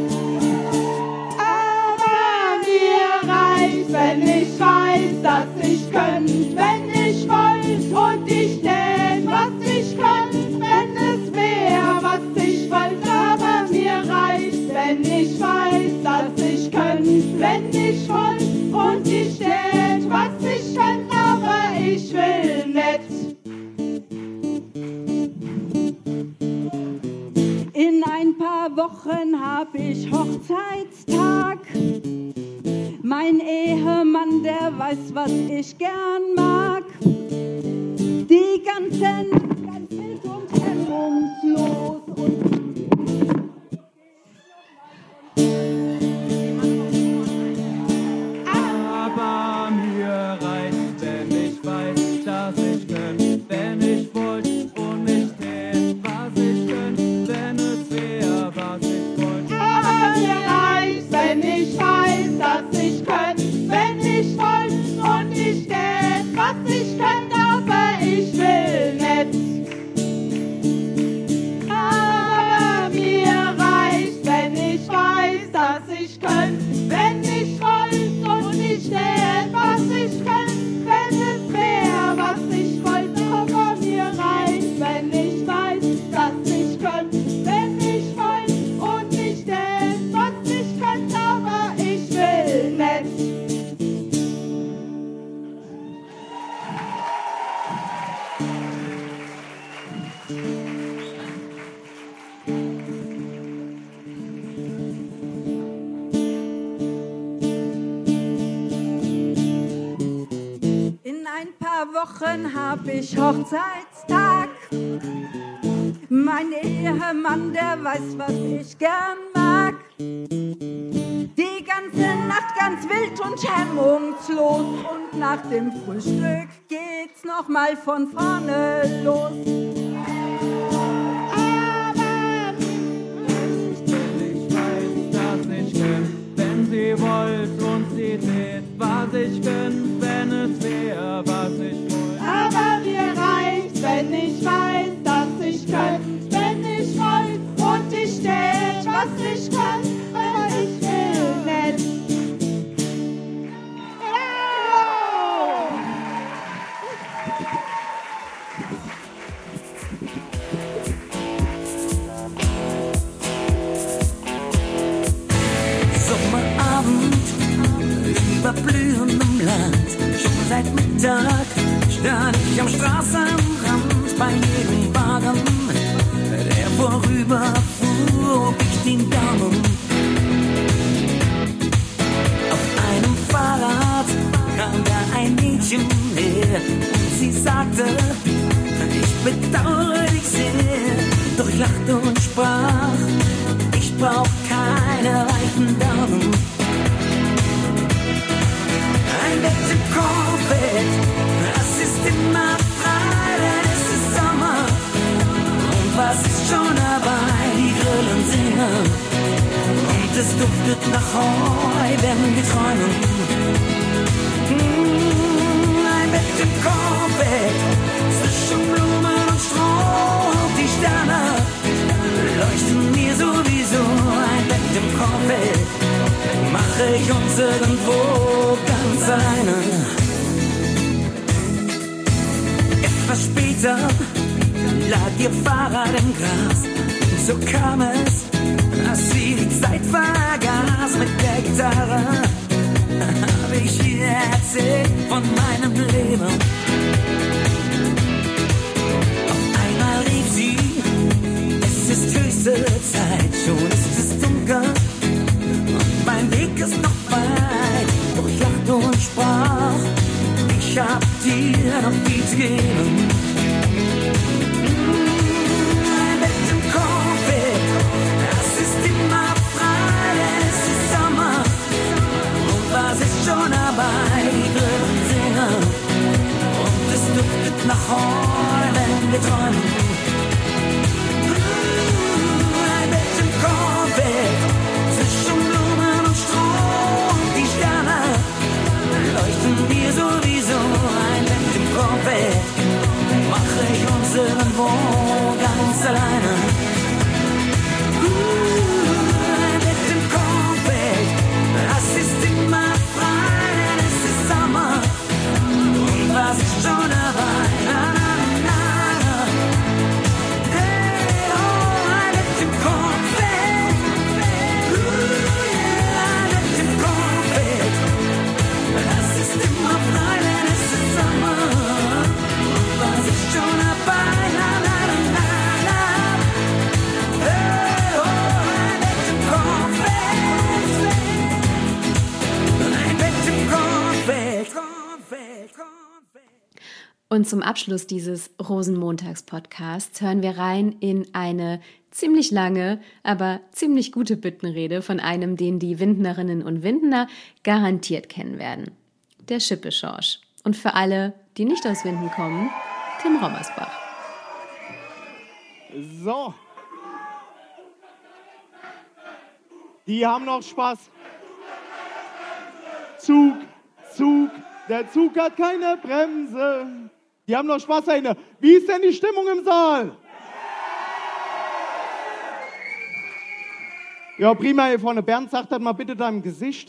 Aber mir reicht, wenn ich weiß, dass ich könnte, wenn ich wollte und ich tät, was ich könnte, wenn es wär, was ich wollte. Aber mir reicht, wenn ich weiß, dass ich könnte, wenn ich wollte und ich tät, was ich könnte, aber ich will nicht. In ein paar Wochen hab ich Hochzeitstag. Mein Ehemann, der weiß, was ich gern mag. Die ganzen ganz wild und hemmungslos aber mir reicht, wenn ich weiß, dass ich könnte, wenn ich wollte und ich tät, was ich könnte, wenn es wär, was ich wollte. Aber mir reicht, wenn ich weiß, dass ich könnte, wenn ich wollte und ich tät, was ich könnte, aber ich will nicht. Aber mir reicht, wenn ich weiß, dass ich könnte, wenn ich wollte und ich tät, was ich könnte, wenn es wär, was ich wollte. Aber mir reicht, wenn ich weiß, dass ich könnte, wenn ich wollte und ich tät, was ich könnte, aber ich will nicht. In ein paar Wochen hab ich Hochzeitstag. Mein Ehemann, der weiß, was ich gern mag. Die ganze Nacht ganz wild und hemmungslos. Und nach dem Frühstück geht's noch mal von vorne los. Aber wenn ich weiß, dass ich könnte, wenn sie wollt und sie tät, was ich könnte, wenn es wär, was ich wollte. Aber mir reicht, wenn ich weiß, dass ich könnte, wenn ich wollte und ich tät, was ich könnte, aber ich will nicht. Sommerabend über blühendem Land. Schon seit Mittag stand ich am Straßenrand. Bei jedem Wagen, der vorüberfuhr, hob ich den Daumen. Auf einem Fahrrad kam da ein Mädchen her und sie sagte, ich bedauere dich sehr. Doch ich lachte und sprach, ich brauch keine reifen Damen. Ein Bett im Korvett, das ist immer frei, denn es ist Sommer. Und was ist schon dabei? Die Grillen singen und es duftet nach Heu, wenn wir träumen. Ein Bett im Korvett, zwischen Blumen und Stroh. Die Sterne leuchten mir sowieso. Ein Bett im Korvett mache ich uns irgendwo ganz alleine. Etwas später lag ihr Fahrrad im Gras. Und so kam es, dass sie die Zeit vergaß. Mit der Gitarre habe ich ihr erzählt von meinem Leben. Auf einmal rief sie, es ist höchste Zeit, schon ist es dunkel. Mein Weg ist noch weit, doch ich lachte und sprach, ich hab dir noch viel zu geben. Ein Bett im Korvett, das ist immer frei, es ist Sommer. Und was ist schon dabei, die Grillen singen und es duftet nach Heu, wenn wir träumen. Ein Bett im Korvett, zwischen Blumen und Stroh. Die Sterne Und zum Abschluss dieses Rosenmontags-Podcasts hören wir rein in eine ziemlich lange, aber ziemlich gute Büttenrede von einem, den die Windnerinnen und Windner garantiert kennen werden. Der Schippeschorsch. Und für alle, die nicht aus Winden kommen, Tim Rommersbach. So. Die haben noch Spaß. Zug, der Zug hat keine Bremse. Die haben noch Spaß, Ende. Wie ist denn die Stimmung im Saal? Ja, prima hier vorne. Bernd, sag das mal bitte deinem Gesicht.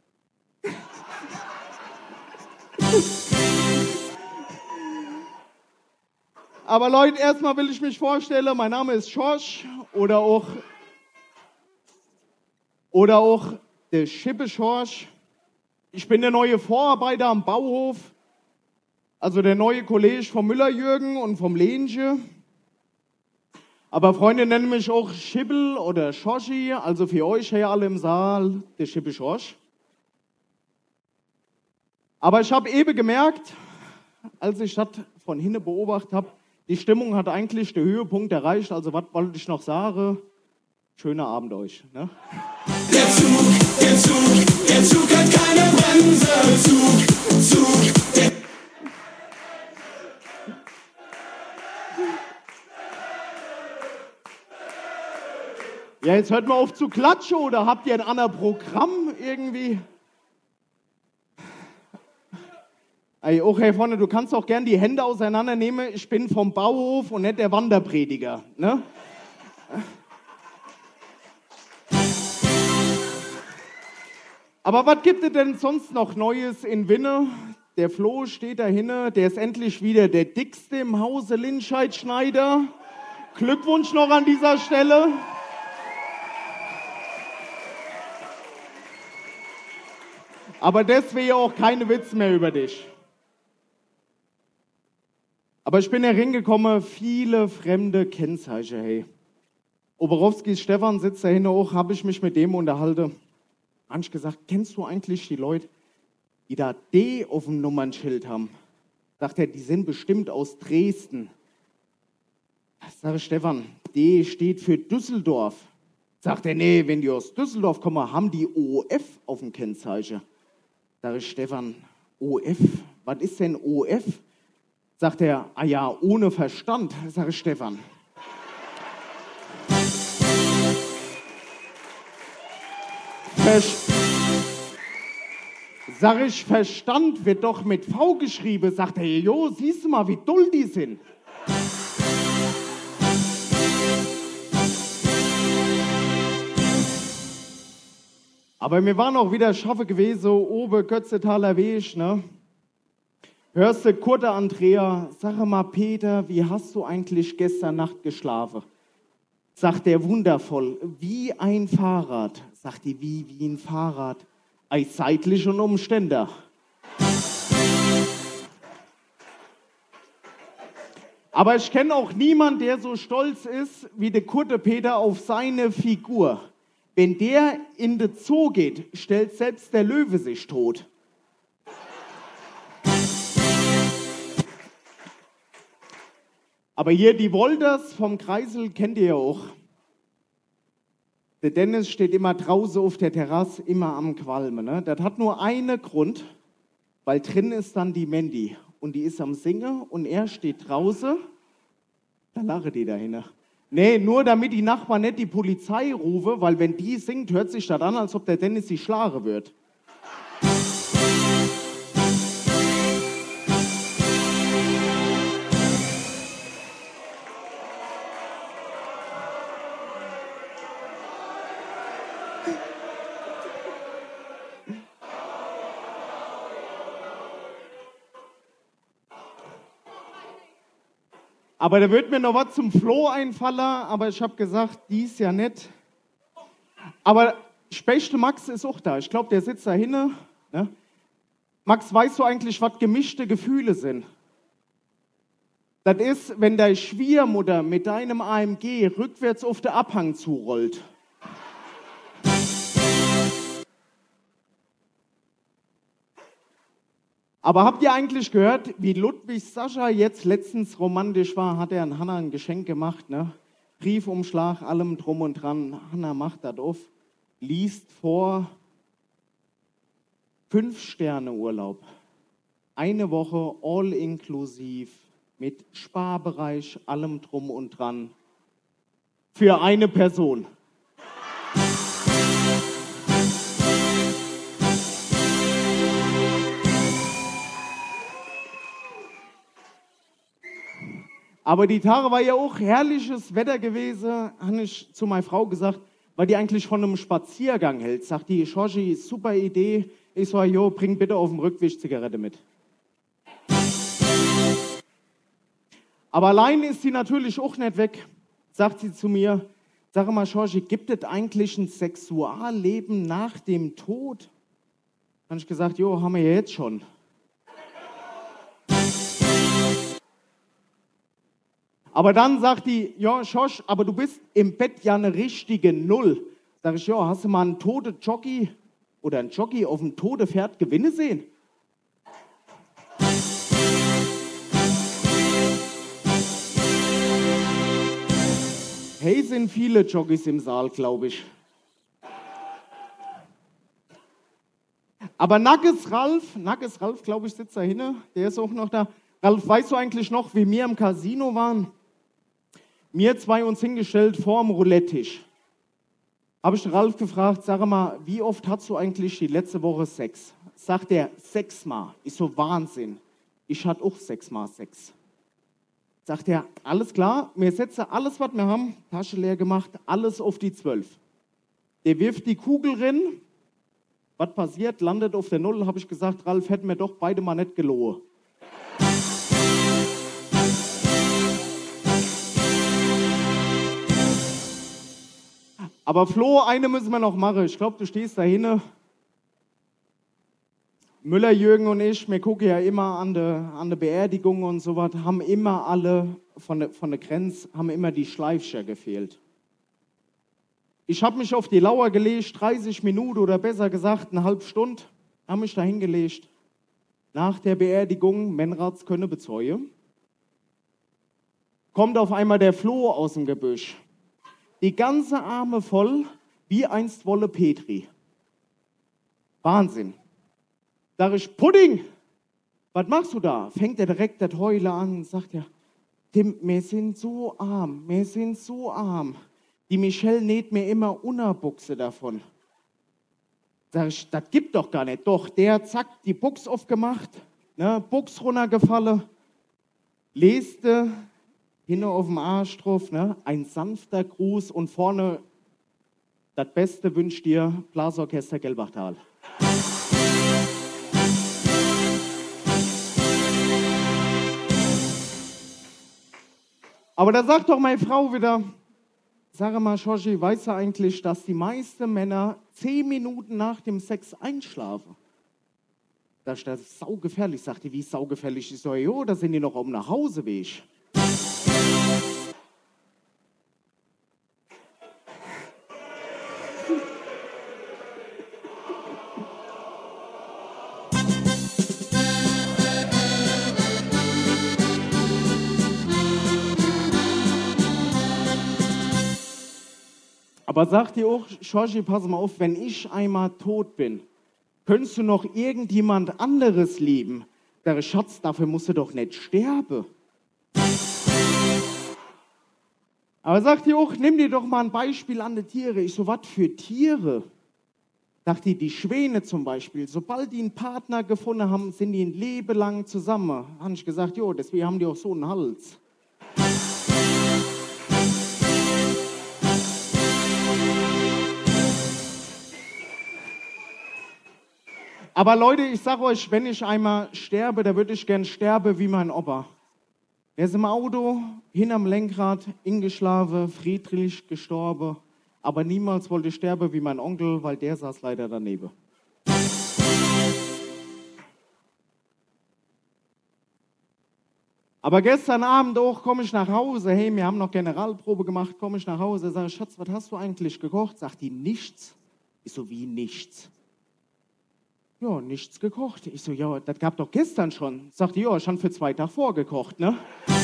Aber Leute, erstmal will ich mich vorstellen, mein Name ist Schorsch oder auch der Schippeschorsch. Ich bin der neue Vorarbeiter am Bauhof, also der neue Kollege vom Müller-Jürgen und vom Lenche. Aber Freunde nennen mich auch Schippel oder Schoschi, also für euch hier alle im Saal, der Schippeschorsch. Aber ich habe eben gemerkt, als ich das von hinten beobachtet habe, die Stimmung hat eigentlich den Höhepunkt erreicht, also was wollte ich noch sagen? Schöner Abend euch. Ne? Der Zug hat keine Bremse. Zug. Ja, jetzt hört mal auf zu klatschen oder habt ihr ein anderes Programm irgendwie? Ey, okay, vorne, du kannst auch gern die Hände auseinandernehmen. Ich bin vom Bauhof und nicht der Wanderprediger. Ne? Aber was gibt es denn sonst noch Neues in Winne? Der Flo steht da hinten, der ist endlich wieder der Dickste im Hause Linscheid-Schneider. Glückwunsch noch an dieser Stelle. Aber das wäre ja auch keine Witz mehr über dich. Aber ich bin hereingekommen, viele fremde Kennzeichen, hey. Oberowskis Stefan sitzt da hinten auch, habe ich mich mit dem unterhalten. Habe ich gesagt, kennst du eigentlich die Leute, die da D auf dem Nummernschild haben? Sagt er, die sind bestimmt aus Dresden. Sag ich, Stefan, D steht für Düsseldorf. Sagt er, nee, wenn die aus Düsseldorf kommen, haben die OF auf dem Kennzeichen. Sag ich, Stefan, OF, was ist denn OF? Sagt er, ah ja, ohne Verstand. Sag ich, Stefan. Sag ich, Verstand wird doch mit V geschrieben. Sagt er, jo, siehst du mal, wie dull die sind. Aber wir waren auch wieder schaffe gewesen, oben Götzetaler Weg, ne? Hörst du, Kurte Andrea, sag mal, Peter, wie hast du eigentlich gestern Nacht geschlafen? Sagt er, wundervoll, wie ein Fahrrad. Sagt die, wie ein Fahrrad? Seitlich und umständer. Aber ich kenne auch niemanden, der so stolz ist wie der Kurte Peter auf seine Figur. Wenn der in den Zoo geht, stellt selbst der Löwe sich tot. Aber hier die Wolders vom Kreisel kennt ihr ja auch. Der Dennis steht immer draußen auf der Terrasse, immer am Qualmen. Ne? Das hat nur einen Grund, weil drin ist dann die Mandy. Und die ist am Singen und er steht draußen. Da lachen die dahinter. Nee, nur damit die Nachbarn nicht die Polizei rufen, weil wenn die singt, hört sich das an, als ob der Dennis sie schlagen wird. Aber da wird mir noch was zum Flo einfallen, aber ich habe gesagt, dies ja nicht. Aber Spechte Max ist auch da. Ich glaube, der sitzt da hinten. Ne? Max, weißt du eigentlich, was gemischte Gefühle sind? Das ist, wenn deine Schwiegermutter mit deinem AMG rückwärts auf den Abhang zurollt. Aber habt ihr eigentlich gehört, wie Ludwig Sascha jetzt letztens romantisch war? Hat er an Hanna ein Geschenk gemacht, ne? Briefumschlag, allem drum und dran. Hanna macht das auf, liest vor 5-Sterne-Urlaub. Eine Woche all inklusiv mit Sparbereich, allem drum und dran. Für eine Person. Aber die Tage war ja auch herrliches Wetter gewesen, habe ich zu meiner Frau gesagt, weil die eigentlich von einem Spaziergang hält. Sagt die, Georgi, super Idee. Ich so, jo, bring bitte auf dem Rückweg Zigarette mit. Aber allein ist sie natürlich auch nicht weg. Sagt sie zu mir, sag mal, Georgi, gibt es eigentlich ein Sexualleben nach dem Tod? Habe ich gesagt, jo, haben wir ja jetzt schon. Aber dann sagt die, ja, Josh, aber du bist im Bett ja eine richtige Null. Sag ich, ja, hast du mal einen toten Jockey oder einen Jockey auf dem toten Pferd gewinnen sehen? Hey, sind viele Jockeys im Saal, glaube ich. Aber Nackes Ralf, glaube ich, sitzt da hinten, der ist auch noch da. Ralf, weißt du eigentlich noch, wie wir im Casino waren? Wir zwei uns hingestellt vorm Roulette-Tisch. Habe ich den Ralf gefragt, sag mal, wie oft hast du eigentlich die letzte Woche Sex? Sagt er, 6-mal. Ich so, Wahnsinn. Ich hatte auch 6-mal Sex. Sagt er, alles klar, wir setzen alles, was wir haben, Tasche leer gemacht, alles auf die 12. Der wirft die Kugel rein. Was passiert? Landet auf der Null. Habe ich gesagt, Ralf, hätten wir doch beide mal nicht gelogen. Aber Flo, eine müssen wir noch machen. Ich glaube, du stehst da hinten. Müller, Jürgen und ich, wir gucken ja immer an der Beerdigung und so was, haben immer alle von der Grenze, haben immer die Schleifscher gefehlt. Ich habe mich auf die Lauer gelegt, 30 Minuten oder besser gesagt eine halbe Stunde, habe mich da hingelegt. Nach der Beerdigung, Menrats könne bezeugen, kommt auf einmal der Floh aus dem Gebüsch. Die ganze Arme voll, wie einst Wolle Petri. Wahnsinn. Sag ich, Pudding, was machst du da? Fängt er direkt das Heulen an, sagt er, Tim, wir sind so arm. Die Michelle näht mir immer Unterbuchse davon. Sag ich, das gibt doch gar nicht. Doch, der zack, die Buchs aufgemacht, ne, Buchs runtergefallen, leste, hinten auf dem Arsch drauf, ne, ein sanfter Gruß und vorne, das Beste wünscht dir Blasorchester Gelbachtal. Aber da sagt doch meine Frau wieder, sag mal, Georgi, weißt du eigentlich, dass die meisten Männer 10 Minuten nach dem Sex einschlafen? Das ist saugefährlich. Sagt die, wie saugefährlich? Ich so, jo, da sind die noch auf dem Nachhauseweg. Aber sagt ihr auch, Georgi, pass mal auf, wenn ich einmal tot bin, könntest du noch irgendjemand anderes lieben? Der Schatz, dafür musst du doch nicht sterben. Aber sagt ihr auch, nimm dir doch mal ein Beispiel an die Tiere. Ich so, was für Tiere? Sagt die Schwäne zum Beispiel, sobald die einen Partner gefunden haben, sind die ein Leben lang zusammen. Habe ich gesagt, jo, deswegen haben die auch so einen Hals. Aber Leute, ich sag euch, wenn ich einmal sterbe, da würde ich gern sterben wie mein Opa. Er ist im Auto, hinterm Lenkrad, eingeschlafen, friedlich gestorben. Aber niemals wollte ich sterben wie mein Onkel, weil der saß leider daneben. Aber gestern Abend auch komme ich nach Hause. Hey, wir haben noch Generalprobe gemacht. Komme ich nach Hause, sage ich, Schatz, was hast du eigentlich gekocht? Sagt die, nichts. Ich so, wie nichts? Ja, nichts gekocht. Ich so, ja, das gab doch gestern schon. Sagt die, ja, schon für 2 Tage vorgekocht, ne?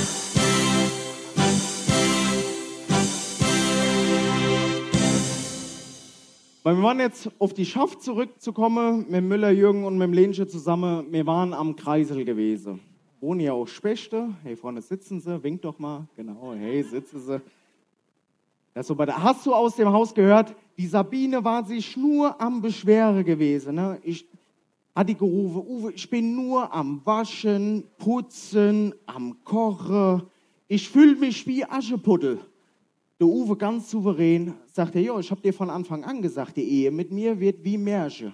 Weil wir waren jetzt auf die Schaft zurückzukommen, mit Müller, Jürgen und mit Lenche zusammen. Wir waren am Kreisel gewesen. Wohnen ja auch Spechte. Hey, vorne sitzen sie, winkt doch mal. Genau, hey, sitzen sie. Das so hast du aus dem Haus gehört, die Sabine war sich nur am Beschwere gewesen. Ne? Hat die gerufen, Uwe, ich bin nur am Waschen, Putzen, am Kochen. Ich fühle mich wie Aschepuddel. Der Uwe ganz souverän sagte, ja, ich habe dir von Anfang an gesagt, die Ehe mit mir wird wie Märche.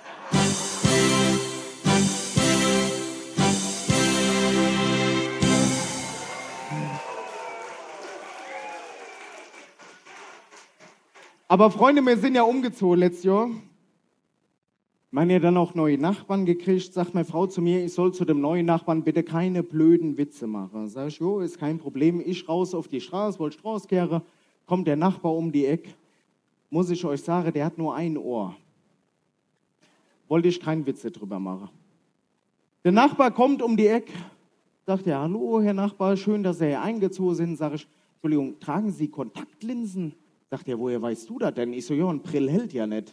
Aber Freunde, wir sind ja umgezogen letztes Jahr. Man ja dann auch neue Nachbarn gekriegt, sagt meine Frau zu mir, ich soll zu dem neuen Nachbarn bitte keine blöden Witze machen. Sag ich, jo, ist kein Problem, ich raus auf die Straße, wollte Straße kehren, kommt der Nachbar um die Ecke. Muss ich euch sagen, der hat nur ein Ohr. Wollte ich keinen Witze drüber machen. Der Nachbar kommt um die Ecke, sagt er, hallo Herr Nachbar, schön, dass Sie hier eingezogen sind. Sag ich, Entschuldigung, tragen Sie Kontaktlinsen? Sagt er, woher weißt du das denn? Ich so, ja, ein Brill hält ja nicht.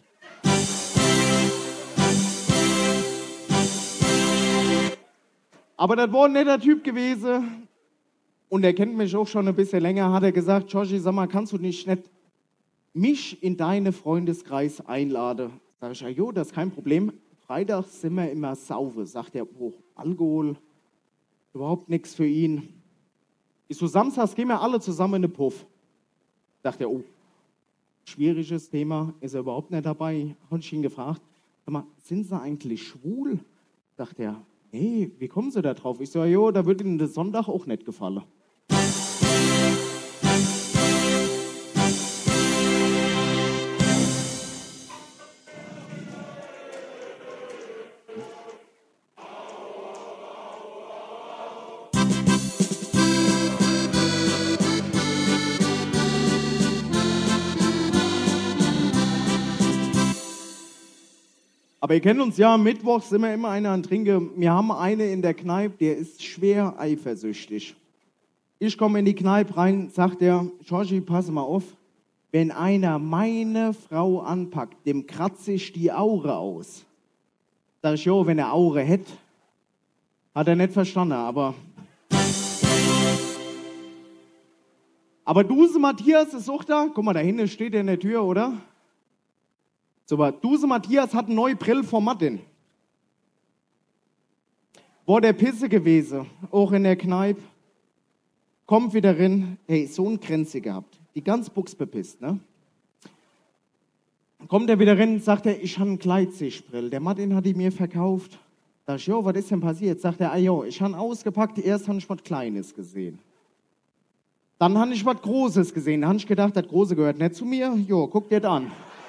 Aber das war ein netter Typ gewesen und er kennt mich auch schon ein bisschen länger, hat er gesagt, Joshi, sag mal, kannst du nicht mich in deinen Freundeskreis einladen? Sag ich, ja, jo, das ist kein Problem. Freitags sind wir immer saufen. Sagt er, oh, Alkohol, überhaupt nichts für ihn. Ich so, samstags gehen wir alle zusammen in den Puff. Sagt er, oh, schwieriges Thema, ist er überhaupt nicht dabei. Habe ich ihn gefragt, sag mal, sind Sie eigentlich schwul? Sagt er, nee, wie kommen Sie da drauf? Ich so, jo, da würde Ihnen der Sonntag auch nicht gefallen. Aber ihr kennt uns ja, mittwochs sind wir immer einer an Trinken. Wir haben eine in der Kneipe, der ist schwer eifersüchtig. Ich komme in die Kneipe rein, sagt er, Georgie, pass mal auf, wenn einer meine Frau anpackt, dem kratze ich die Aure aus. Sag ich, jo, wenn er Aure hätte, hat er nicht verstanden, aber Duse Matthias ist auch da. Guck mal, da hinten steht er in der Tür, oder? So, aber Duse Matthias hat eine neue Brille von Martin. War der Pisse gewesen, auch in der Kneipe. Kommt wieder rein, hey, so ein Grenze gehabt. Die ganz buchsbepisst, ne? Kommt er wieder rein, sagt er, ich habe eine Gleitsichtbrille. Der Martin hat die mir verkauft. Sag ich, jo, was ist denn passiert? Sagt er, jo, ich habe ausgepackt, erst habe ich was Kleines gesehen. Dann habe ich was Großes gesehen. Da habe ich gedacht, das Große gehört nicht zu mir. Jo, guck dir das an.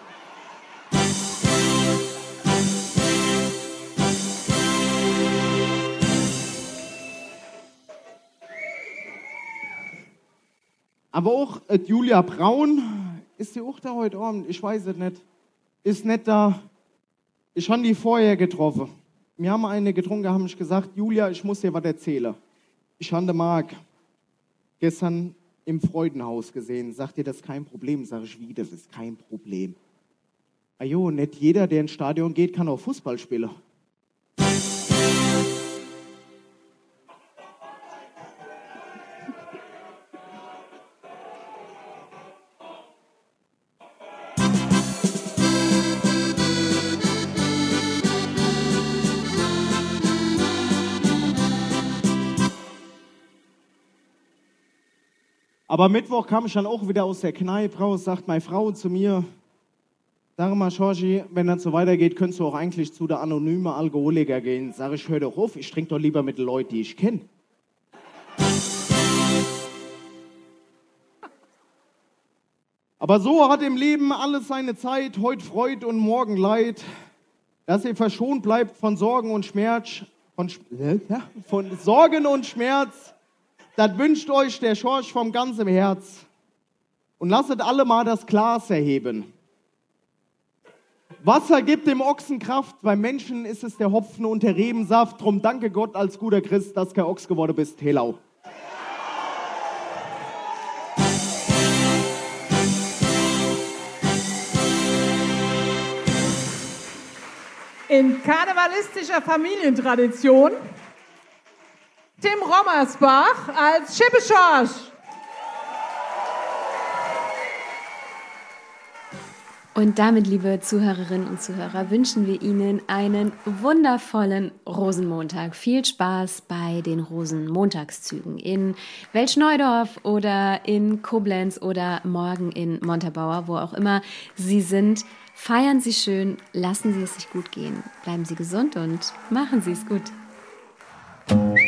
Aber auch Julia Braun, ist die auch da heute Abend? Ich weiß es nicht. Ist nicht da. Ich habe die vorher getroffen. Wir haben eine getrunken, haben ich gesagt, Julia, ich muss dir was erzählen. Ich habe den Marc gestern im Freudenhaus gesehen. Sagt ihr, das ist kein Problem? Sag ich, wie, das ist kein Problem. Ajo, nicht jeder, der ins Stadion geht, kann auch Fußball spielen. Aber Mittwoch kam ich dann auch wieder aus der Kneipe raus, sagt meine Frau zu mir, sag mal, Georgie, wenn das so weitergeht, könntest du auch eigentlich zu der anonymen Alkoholiker gehen. Sag ich, hör doch auf, ich trinke doch lieber mit den Leuten, die ich kenne. Aber so hat im Leben alles seine Zeit, heute Freude und morgen Leid. Dass ihr verschont bleibt von Sorgen und Schmerz, von Sorgen und Schmerz, das wünscht euch der Schorsch vom ganzen Herz. Und lasset alle mal das Glas erheben. Wasser gibt dem Ochsen Kraft, beim Menschen ist es der Hopfen und der Rebensaft. Drum danke Gott als guter Christ, dass kein Ochs geworden bist. Helau. In karnevalistischer Familientradition Tim Rommersbach als Schippeschorsch. Und damit, liebe Zuhörerinnen und Zuhörer, wünschen wir Ihnen einen wundervollen Rosenmontag. Viel Spaß bei den Rosenmontagszügen in Welschneudorf oder in Koblenz oder morgen in Montabaur, wo auch immer Sie sind. Feiern Sie schön, lassen Sie es sich gut gehen, bleiben Sie gesund und machen Sie es gut.